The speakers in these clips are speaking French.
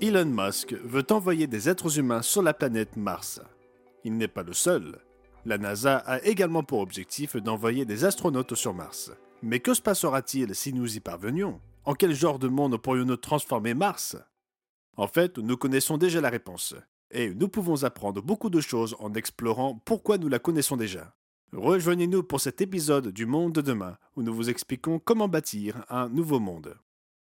Elon Musk veut envoyer des êtres humains sur la planète Mars. Il n'est pas le seul. La NASA a également pour objectif d'envoyer des astronautes sur Mars. Mais que se passera-t-il si nous y parvenions? En quel genre de monde pourrions-nous transformer Mars? En fait, nous connaissons déjà la réponse. Et nous pouvons apprendre beaucoup de choses en explorant pourquoi nous la connaissons déjà. Rejoignez-nous pour cet épisode du Monde de demain, où nous vous expliquons comment bâtir un nouveau monde.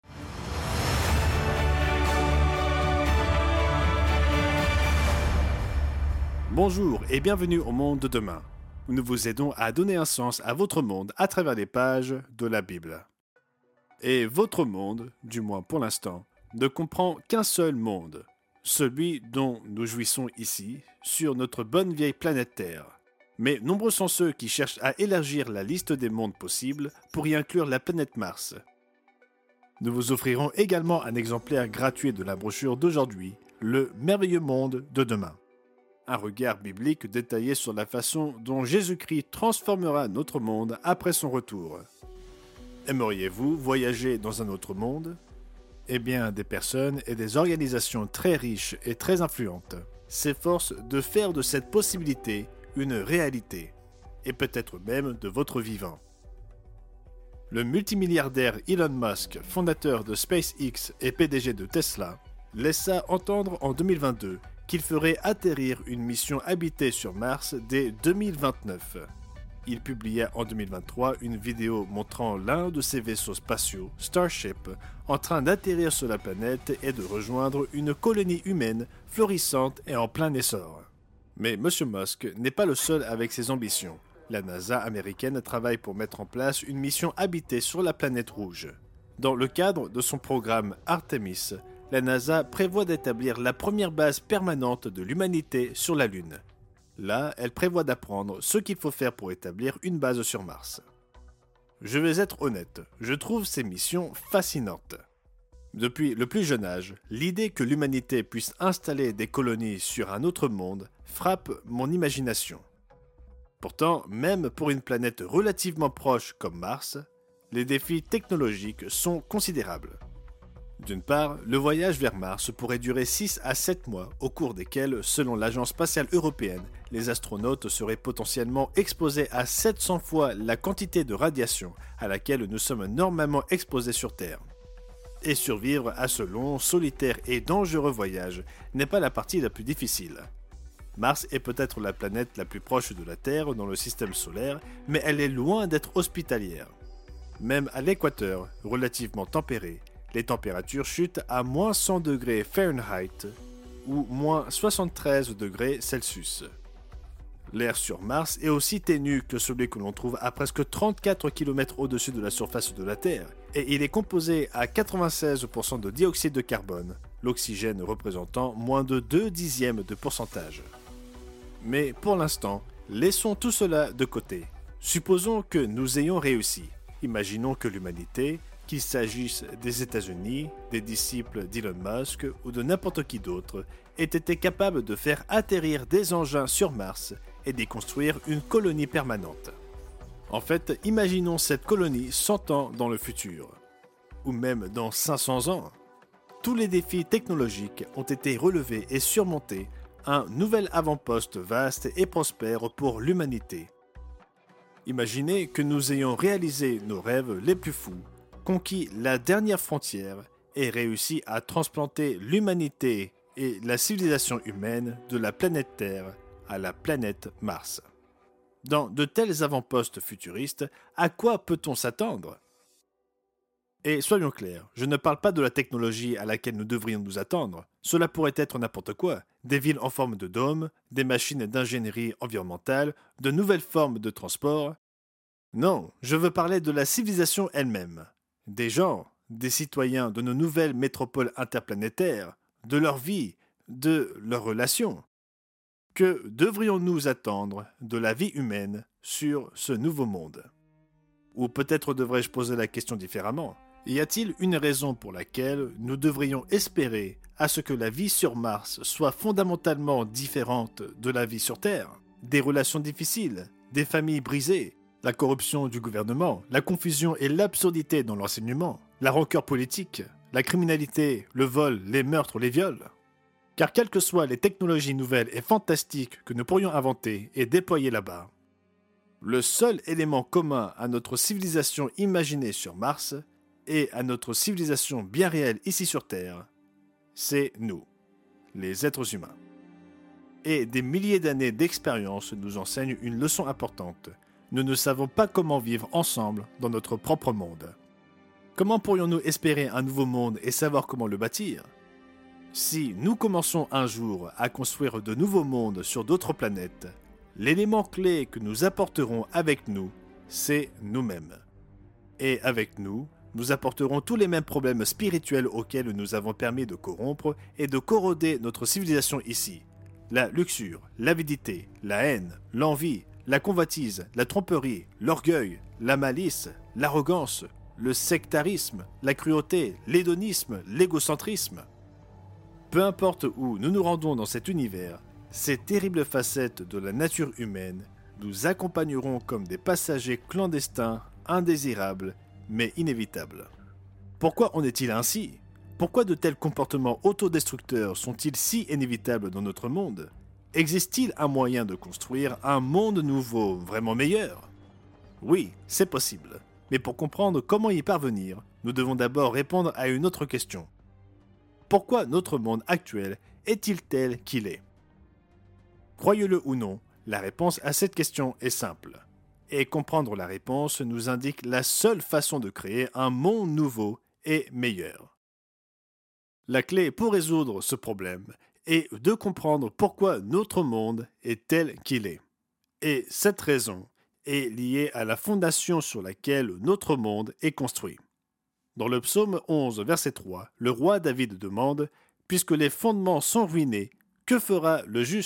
Bonjour et bienvenue au Monde de demain, où nous vous aidons à donner un sens à votre monde à travers les pages de la Bible. Et votre monde, du moins pour l'instant, ne comprend qu'un seul monde, celui dont nous jouissons ici, sur notre bonne vieille planète Terre. Mais nombreux sont ceux qui cherchent à élargir la liste des mondes possibles pour y inclure la planète Mars. Nous vous offrirons également un exemplaire gratuit de la brochure d'aujourd'hui, Le merveilleux monde de demain. Un regard biblique détaillé sur la façon dont Jésus-Christ transformera notre monde après son retour. Aimeriez-vous voyager dans un autre monde? Eh bien, des personnes et des organisations très riches et très influentes s'efforcent de faire de cette possibilité une réalité, et peut-être même de votre vivant. Le multimilliardaire Elon Musk, fondateur de SpaceX et PDG de Tesla, laissa entendre en 2022 qu'il ferait atterrir une mission habitée sur Mars dès 2029. Il publia en 2023 une vidéo montrant l'un de ses vaisseaux spatiaux, Starship, en train d'atterrir sur la planète et de rejoindre une colonie humaine florissante et en plein essor. Mais M. Musk n'est pas le seul avec ses ambitions. La NASA américaine travaille pour mettre en place une mission habitée sur la planète rouge. Dans le cadre de son programme Artemis, la NASA prévoit d'établir la première base permanente de l'humanité sur la Lune. Là, elle prévoit d'apprendre ce qu'il faut faire pour établir une base sur Mars. Je vais être honnête, je trouve ces missions fascinantes. Depuis le plus jeune âge, l'idée que l'humanité puisse installer des colonies sur un autre monde frappe mon imagination. Pourtant, même pour une planète relativement proche comme Mars, les défis technologiques sont considérables. D'une part, le voyage vers Mars pourrait durer 6 à 7 mois, au cours desquels, selon l'Agence spatiale européenne, les astronautes seraient potentiellement exposés à 700 fois la quantité de radiation à laquelle nous sommes normalement exposés sur Terre. Et survivre à ce long, solitaire et dangereux voyage n'est pas la partie la plus difficile. Mars est peut-être la planète la plus proche de la Terre dans le système solaire, mais elle est loin d'être hospitalière. Même à l'équateur, relativement tempéré, les températures chutent à moins 100 degrés Fahrenheit ou moins 73 degrés Celsius. L'air sur Mars est aussi ténu que celui que l'on trouve à presque 34 km au-dessus de la surface de la Terre, et il est composé à 96% de dioxyde de carbone, l'oxygène représentant moins de 0,2 de pourcentage. Mais pour l'instant, laissons tout cela de côté. Supposons que nous ayons réussi. Imaginons que l'humanité, qu'il s'agisse des États-Unis, des disciples d'Elon Musk ou de n'importe qui d'autre, ait été capable de faire atterrir des engins sur Mars et d'y construire une colonie permanente. En fait, imaginons cette colonie 100 ans dans le futur, ou même dans 500 ans. Tous les défis technologiques ont été relevés et surmontés, un nouvel avant-poste vaste et prospère pour l'humanité. Imaginez que nous ayons réalisé nos rêves les plus fous, conquis la dernière frontière et réussi à transplanter l'humanité et la civilisation humaine de la planète Terre à la planète Mars. Dans de tels avant-postes futuristes, à quoi peut-on s'attendre? Et soyons clairs, je ne parle pas de la technologie à laquelle nous devrions nous attendre. Cela pourrait être n'importe quoi. Des villes en forme de dôme, des machines d'ingénierie environnementale, de nouvelles formes de transport. Non, je veux parler de la civilisation elle-même. Des gens, des citoyens de nos nouvelles métropoles interplanétaires, de leur vie, de leurs relations. Que devrions-nous attendre de la vie humaine sur ce nouveau monde? Ou peut-être devrais-je poser la question différemment. Y a-t-il une raison pour laquelle nous devrions espérer à ce que la vie sur Mars soit fondamentalement différente de la vie sur Terre? Des relations difficiles, des familles brisées, la corruption du gouvernement, la confusion et l'absurdité dans l'enseignement, la rancœur politique, la criminalité, le vol, les meurtres, les viols. Car quelles que soient les technologies nouvelles et fantastiques que nous pourrions inventer et déployer là-bas, le seul élément commun à notre civilisation imaginée sur Mars et à notre civilisation bien réelle ici sur Terre, c'est nous, les êtres humains. Et des milliers d'années d'expérience nous enseignent une leçon importante. Nous ne savons pas comment vivre ensemble dans notre propre monde. Comment pourrions-nous espérer un nouveau monde et savoir comment le bâtir ? Si nous commençons un jour à construire de nouveaux mondes sur d'autres planètes, l'élément clé que nous apporterons avec nous, c'est nous-mêmes. Et avec nous, nous apporterons tous les mêmes problèmes spirituels auxquels nous avons permis de corrompre et de corroder notre civilisation ici. La luxure, l'avidité, la haine, l'envie, la convoitise, la tromperie, l'orgueil, la malice, l'arrogance, le sectarisme, la cruauté, l'hédonisme, l'égocentrisme. Peu importe où nous nous rendons dans cet univers, ces terribles facettes de la nature humaine nous accompagneront comme des passagers clandestins, indésirables, mais inévitables. Pourquoi en est-il ainsi ? Pourquoi de tels comportements autodestructeurs sont-ils si inévitables dans notre monde ? Existe-t-il un moyen de construire un monde nouveau, vraiment meilleur ? Oui, c'est possible. Mais pour comprendre comment y parvenir, nous devons d'abord répondre à une autre question. Pourquoi notre monde actuel est-il tel qu'il est ? Croyez-le ou non, la réponse à cette question est simple. Et comprendre la réponse nous indique la seule façon de créer un monde nouveau et meilleur. La clé pour résoudre ce problème est de comprendre pourquoi notre monde est tel qu'il est. Et cette raison est liée à la fondation sur laquelle notre monde est construit. Dans le psaume 11, verset 3, le roi David demande « Puisque les fondements sont ruinés, que fera le juste ?»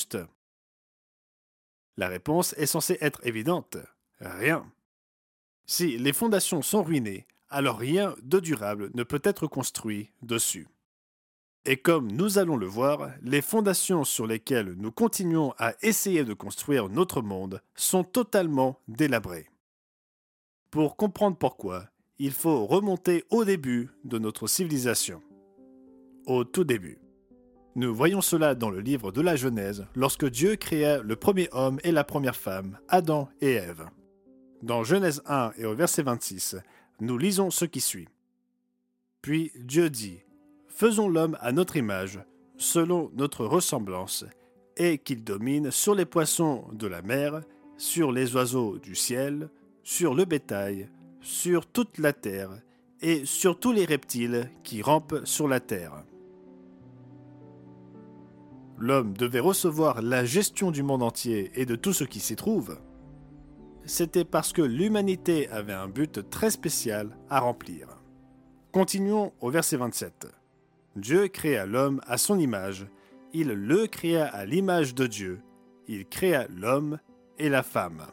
La réponse est censée être évidente. Rien. Si les fondations sont ruinées, alors rien de durable ne peut être construit dessus. Et comme nous allons le voir, les fondations sur lesquelles nous continuons à essayer de construire notre monde sont totalement délabrées. Pour comprendre pourquoi, il faut remonter au début de notre civilisation. Au tout début. Nous voyons cela dans le livre de la Genèse, lorsque Dieu créa le premier homme et la première femme, Adam et Ève. Dans Genèse 1 et au verset 26, nous lisons ce qui suit. Puis Dieu dit, « Faisons l'homme à notre image, selon notre ressemblance, et qu'il domine sur les poissons de la mer, sur les oiseaux du ciel, sur le bétail, sur toute la terre, et sur tous les reptiles qui rampent sur la terre. » L'homme devait recevoir la gestion du monde entier et de tout ce qui s'y trouve. C'était parce que l'humanité avait un but très spécial à remplir. Continuons au verset 27. Dieu créa l'homme à son image, il le créa à l'image de Dieu, il créa l'homme et la femme.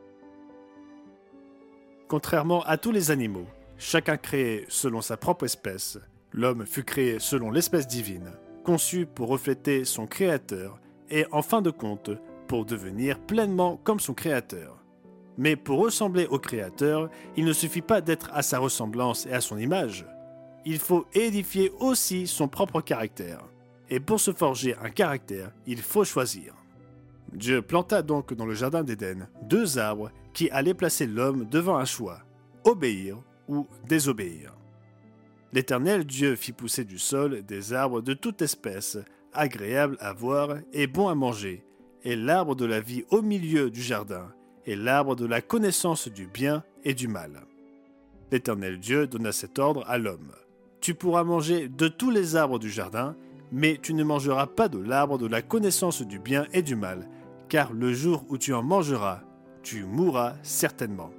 Contrairement à tous les animaux, chacun créé selon sa propre espèce, l'homme fut créé selon l'espèce divine, conçu pour refléter son Créateur et, en fin de compte, pour devenir pleinement comme son Créateur. Mais pour ressembler au Créateur, il ne suffit pas d'être à sa ressemblance et à son image. Il faut édifier aussi son propre caractère. Et pour se forger un caractère, il faut choisir. Dieu planta donc dans le jardin d'Éden 2 arbres qui allaient placer l'homme devant un choix, obéir ou désobéir. L'Éternel Dieu fit pousser du sol des arbres de toute espèce, agréables à voir et bons à manger, et l'arbre de la vie au milieu du jardin, et l'arbre de la connaissance du bien et du mal. L'Éternel Dieu donna cet ordre à l'homme. Tu pourras manger de tous les arbres du jardin, mais tu ne mangeras pas de l'arbre de la connaissance du bien et du mal, car le jour où tu en mangeras, tu mourras certainement.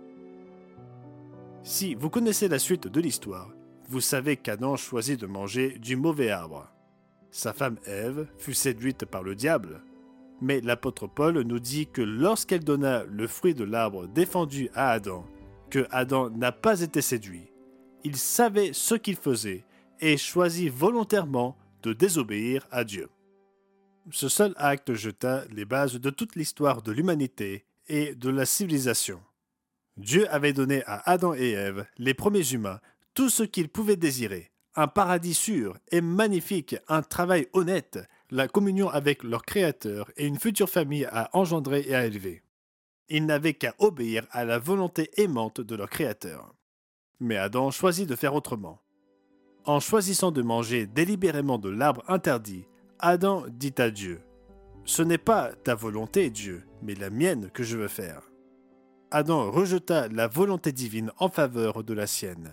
Si vous connaissez la suite de l'histoire, vous savez qu'Adam choisit de manger du mauvais arbre. Sa femme Ève fut séduite par le diable. Mais l'apôtre Paul nous dit que lorsqu'elle donna le fruit de l'arbre défendu à Adam, que Adam n'a pas été séduit, il savait ce qu'il faisait et choisit volontairement de désobéir à Dieu. Ce seul acte jeta les bases de toute l'histoire de l'humanité et de la civilisation. Dieu avait donné à Adam et Ève, les premiers humains, tout ce qu'ils pouvaient désirer, un paradis sûr et magnifique, un travail honnête, la communion avec leur Créateur et une future famille à engendrer et à élever. Ils n'avaient qu'à obéir à la volonté aimante de leur Créateur. Mais Adam choisit de faire autrement. En choisissant de manger délibérément de l'arbre interdit, Adam dit à Dieu : « Ce n'est pas ta volonté, Dieu, mais la mienne que je veux faire. » Adam rejeta la volonté divine en faveur de la sienne.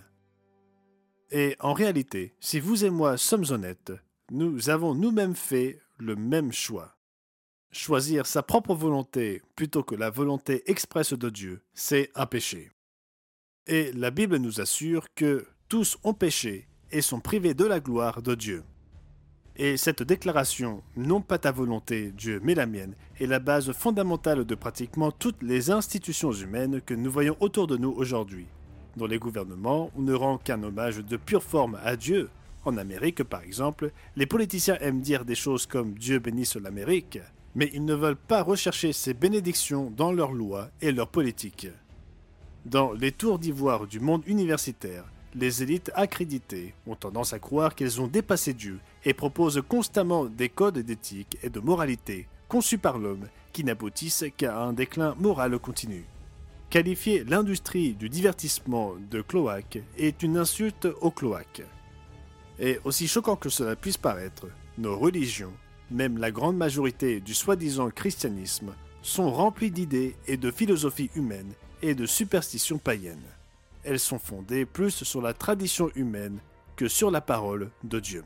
Et en réalité, si vous et moi sommes honnêtes, nous avons nous-mêmes fait le même choix. Choisir sa propre volonté plutôt que la volonté expresse de Dieu, c'est un péché. Et la Bible nous assure que tous ont péché et sont privés de la gloire de Dieu. Et cette déclaration, non pas ta volonté, Dieu, mais la mienne, est la base fondamentale de pratiquement toutes les institutions humaines que nous voyons autour de nous aujourd'hui. Dans les gouvernements, on ne rend qu'un hommage de pure forme à Dieu. En Amérique, par exemple, les politiciens aiment dire des choses comme « Dieu bénisse l'Amérique », mais ils ne veulent pas rechercher ces bénédictions dans leurs lois et leurs politiques. Dans les tours d'ivoire du monde universitaire, les élites accréditées ont tendance à croire qu'elles ont dépassé Dieu et proposent constamment des codes d'éthique et de moralité conçus par l'homme qui n'aboutissent qu'à un déclin moral continu. Qualifier l'industrie du divertissement de cloaque est une insulte aux cloaques. Et aussi choquant que cela puisse paraître, nos religions, même la grande majorité du soi-disant christianisme, sont remplies d'idées et de philosophies humaines et de superstitions païennes. Elles sont fondées plus sur la tradition humaine que sur la parole de Dieu.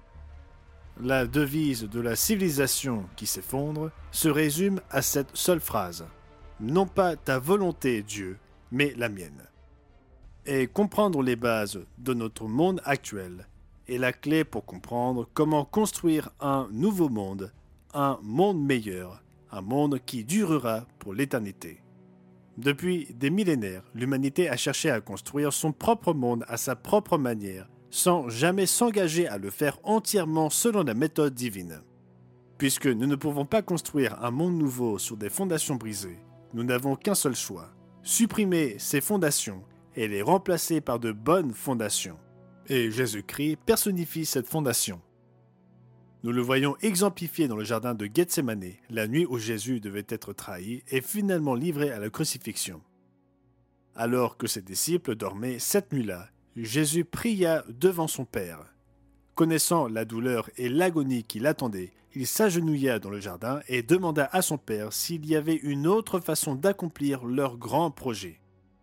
La devise de la civilisation qui s'effondre se résume à cette seule phrase : non pas ta volonté, Dieu, mais la mienne. Et comprendre les bases de notre monde actuel est la clé pour comprendre comment construire un nouveau monde, un monde meilleur, un monde qui durera pour l'éternité. Depuis des millénaires, l'humanité a cherché à construire son propre monde à sa propre manière, sans jamais s'engager à le faire entièrement selon la méthode divine. Puisque nous ne pouvons pas construire un monde nouveau sur des fondations brisées, nous n'avons qu'un seul choix : supprimer ces fondations et les remplacer par de bonnes fondations. Et Jésus-Christ personnifie cette fondation. Nous le voyons exemplifié dans le jardin de Gethsémane, la nuit où Jésus devait être trahi et finalement livré à la crucifixion. Alors que ses disciples dormaient cette nuit-là, Jésus pria devant son Père. Connaissant la douleur et l'agonie qui l'attendaient, il s'agenouilla dans le jardin et demanda à son Père s'il y avait une autre façon d'accomplir leur grand projet.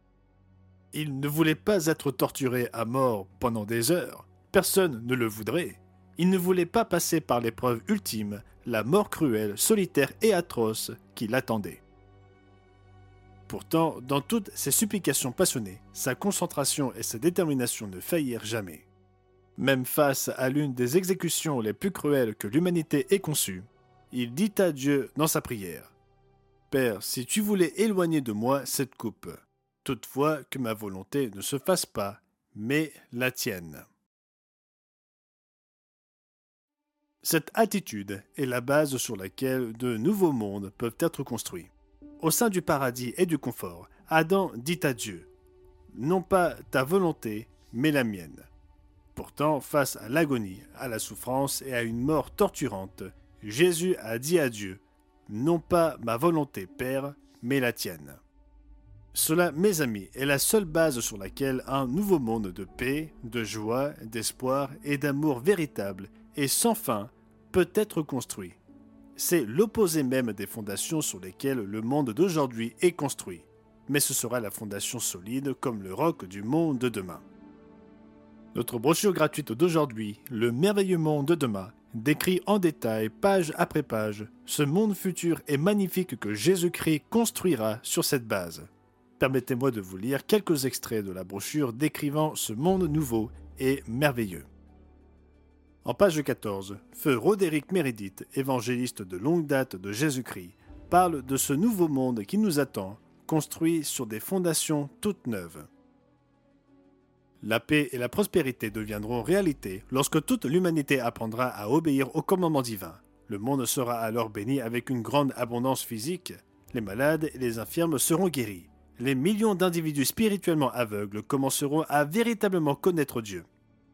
Il ne voulait pas être torturé à mort pendant des heures. Personne ne le voudrait. Il ne voulait pas passer par l'épreuve ultime, la mort cruelle, solitaire et atroce qui l'attendait. Pourtant, dans toutes ses supplications passionnées, sa concentration et sa détermination ne faillirent jamais. Même face à l'une des exécutions les plus cruelles que l'humanité ait conçues, il dit à Dieu dans sa prière : « Père, si tu voulais éloigner de moi cette coupe, toutefois que ma volonté ne se fasse pas, mais la tienne. » Cette attitude est la base sur laquelle de nouveaux mondes peuvent être construits. Au sein du paradis et du confort, Adam dit à Dieu : « Non pas ta volonté, mais la mienne. » Pourtant, face à l'agonie, à la souffrance et à une mort torturante, Jésus a dit à Dieu : « Non pas ma volonté, Père, mais la tienne. » Cela, mes amis, est la seule base sur laquelle un nouveau monde de paix, de joie, d'espoir et d'amour véritable et sans fin peut être construit. C'est l'opposé même des fondations sur lesquelles le monde d'aujourd'hui est construit, mais ce sera la fondation solide comme le roc du monde de demain. Notre brochure gratuite d'aujourd'hui, Le merveilleux monde de demain, décrit en détail, page après page, ce monde futur et magnifique que Jésus-Christ construira sur cette base. Permettez-moi de vous lire quelques extraits de la brochure décrivant ce monde nouveau et merveilleux. En page 14, Feu Roderick Meredith, évangéliste de longue date de Jésus-Christ, parle de ce nouveau monde qui nous attend, construit sur des fondations toutes neuves. La paix et la prospérité deviendront réalité lorsque toute l'humanité apprendra à obéir aux commandements divins. Le monde sera alors béni avec une grande abondance physique. Les malades et les infirmes seront guéris. Les millions d'individus spirituellement aveugles commenceront à véritablement connaître Dieu.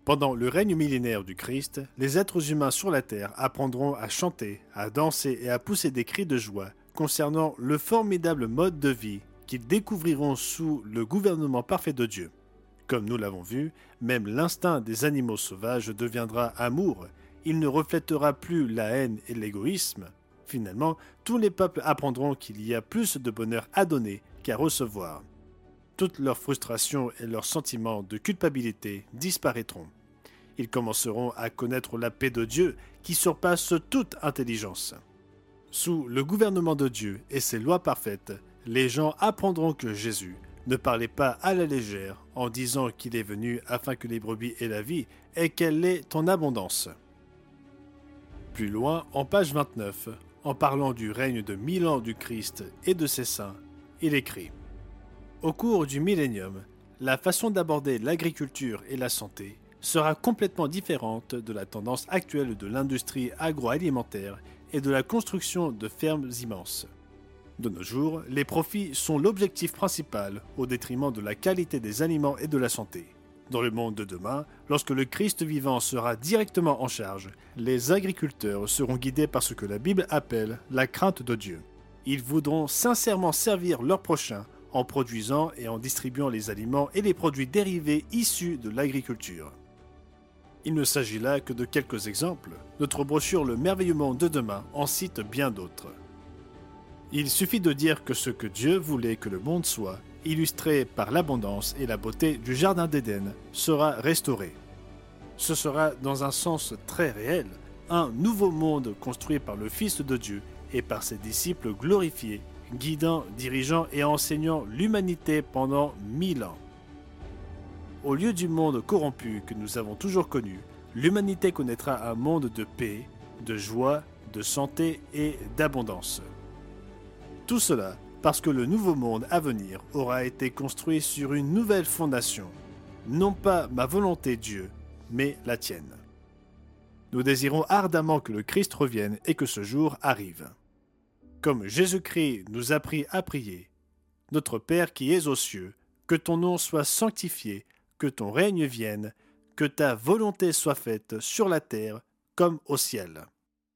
Pendant le règne millénaire du Christ, les êtres humains sur la terre apprendront à chanter, à danser et à pousser des cris de joie concernant le formidable mode de vie qu'ils découvriront sous le gouvernement parfait de Dieu. Comme nous l'avons vu, même l'instinct des animaux sauvages deviendra amour, il ne reflètera plus la haine et l'égoïsme. Finalement, tous les peuples apprendront qu'il y a plus de bonheur à donner qu'à recevoir. Toutes leurs frustrations et leurs sentiments de culpabilité disparaîtront. Ils commenceront à connaître la paix de Dieu qui surpasse toute intelligence. Sous le gouvernement de Dieu et ses lois parfaites, les gens apprendront que Jésus ne parlait pas à la légère en disant qu'il est venu afin que les brebis aient la vie et qu'elle est en abondance. Plus loin, en page 29, en parlant du règne de 1000 ans du Christ et de ses saints, il écrit « Au cours du millénium, la façon d'aborder l'agriculture et la santé sera complètement différente de la tendance actuelle de l'industrie agroalimentaire et de la construction de fermes immenses. De nos jours, les profits sont l'objectif principal au détriment de la qualité des aliments et de la santé. Dans le monde de demain, lorsque le Christ vivant sera directement en charge, les agriculteurs seront guidés par ce que la Bible appelle la crainte de Dieu. Ils voudront sincèrement servir leur prochain en produisant et en distribuant les aliments et les produits dérivés issus de l'agriculture. Il ne s'agit là que de quelques exemples. Notre brochure Le merveilleux monde de demain en cite bien d'autres. Il suffit de dire que ce que Dieu voulait que le monde soit, illustré par l'abondance et la beauté du Jardin d'Éden, sera restauré. Ce sera, dans un sens très réel, un nouveau monde construit par le Fils de Dieu et par ses disciples glorifiés, guidant, dirigeant et enseignant l'humanité pendant 1000 ans. Au lieu du monde corrompu que nous avons toujours connu, l'humanité connaîtra un monde de paix, de joie, de santé et d'abondance. Tout cela parce que le nouveau monde à venir aura été construit sur une nouvelle fondation, non pas ma volonté Dieu, mais la tienne. Nous désirons ardemment que le Christ revienne et que ce jour arrive. Comme Jésus-Christ nous a appris à prier, « Notre Père qui es aux cieux, que ton nom soit sanctifié, que ton règne vienne, que ta volonté soit faite sur la terre comme au ciel. »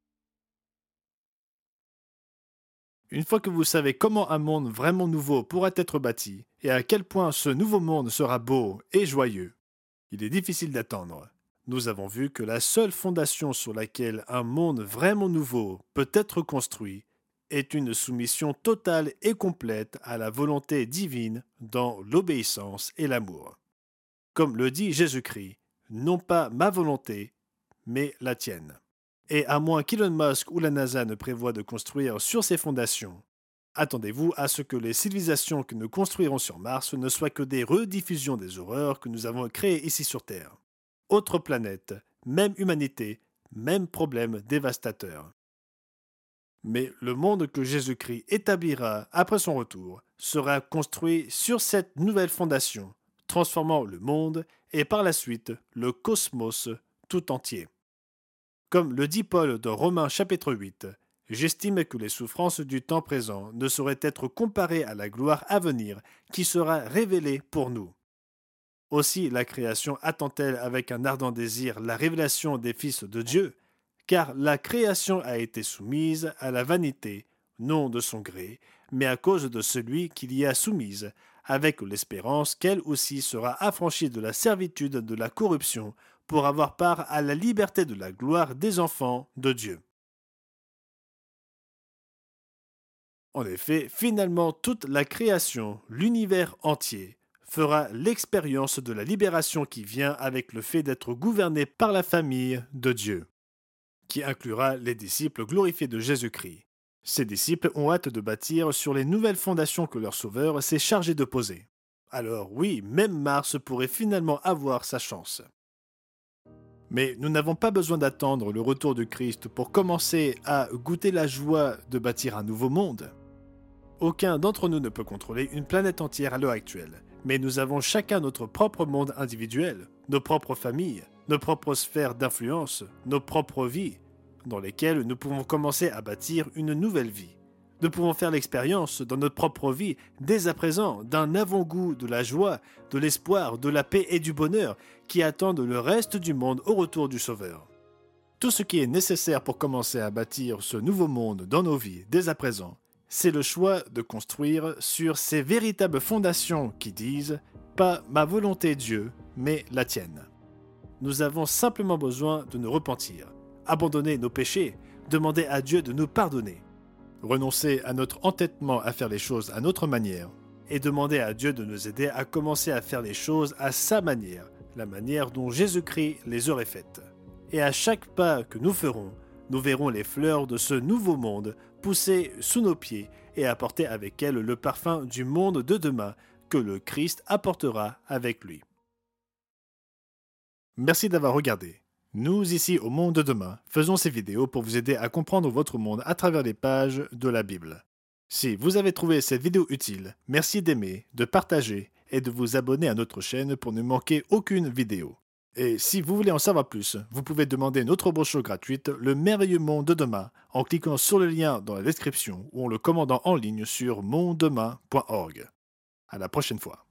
Une fois que vous savez comment un monde vraiment nouveau pourra être bâti et à quel point ce nouveau monde sera beau et joyeux, il est difficile d'attendre. Nous avons vu que la seule fondation sur laquelle un monde vraiment nouveau peut être construit est une soumission totale et complète à la volonté divine dans l'obéissance et l'amour. Comme le dit Jésus-Christ, non pas ma volonté, mais la tienne. Et à moins qu'Elon Musk ou la NASA ne prévoient de construire sur ces fondations, attendez-vous à ce que les civilisations que nous construirons sur Mars ne soient que des rediffusions des horreurs que nous avons créées ici sur Terre. Autre planète, même humanité, même problème dévastateur. Mais le monde que Jésus-Christ établira après son retour sera construit sur cette nouvelle fondation, transformant le monde et par la suite le cosmos tout entier. Comme le dit Paul dans Romains chapitre 8, j'estime que les souffrances du temps présent ne sauraient être comparées à la gloire à venir qui sera révélée pour nous. Aussi la création attend-elle avec un ardent désir la révélation des fils de Dieu, car la création a été soumise à la vanité, non de son gré, mais à cause de celui qui l'y a soumise, avec l'espérance qu'elle aussi sera affranchie de la servitude de la corruption pour avoir part à la liberté de la gloire des enfants de Dieu. En effet, finalement, toute la création, l'univers entier, fera l'expérience de la libération qui vient avec le fait d'être gouverné par la famille de Dieu, qui inclura les disciples glorifiés de Jésus-Christ. Ces disciples ont hâte de bâtir sur les nouvelles fondations que leur Sauveur s'est chargé de poser. Alors oui, même Mars pourrait finalement avoir sa chance. Mais nous n'avons pas besoin d'attendre le retour de Christ pour commencer à goûter la joie de bâtir un nouveau monde. Aucun d'entre nous ne peut contrôler une planète entière à l'heure actuelle, mais nous avons chacun notre propre monde individuel, nos propres familles, nos propres sphères d'influence, nos propres vies, dans lesquelles nous pouvons commencer à bâtir une nouvelle vie. Nous pouvons faire l'expérience dans notre propre vie, dès à présent, d'un avant-goût de la joie, de l'espoir, de la paix et du bonheur qui attendent le reste du monde au retour du Sauveur. Tout ce qui est nécessaire pour commencer à bâtir ce nouveau monde dans nos vies dès à présent, c'est le choix de construire sur ces véritables fondations qui disent « Pas ma volonté Dieu, mais la tienne ». Nous avons simplement besoin de nous repentir, abandonner nos péchés, demander à Dieu de nous pardonner, renoncer à notre entêtement à faire les choses à notre manière et demander à Dieu de nous aider à commencer à faire les choses à sa manière, la manière dont Jésus-Christ les aurait faites. Et à chaque pas que nous ferons, nous verrons les fleurs de ce nouveau monde pousser sous nos pieds et apporter avec elles le parfum du monde de demain que le Christ apportera avec lui. Merci d'avoir regardé. Nous, ici au Monde de Demain, faisons ces vidéos pour vous aider à comprendre votre monde à travers les pages de la Bible. Si vous avez trouvé cette vidéo utile, merci d'aimer, de partager et de vous abonner à notre chaîne pour ne manquer aucune vidéo. Et si vous voulez en savoir plus, vous pouvez demander notre brochure gratuite Le Merveilleux Monde de Demain en cliquant sur le lien dans la description ou en le commandant en ligne sur mondedemain.org. À la prochaine fois.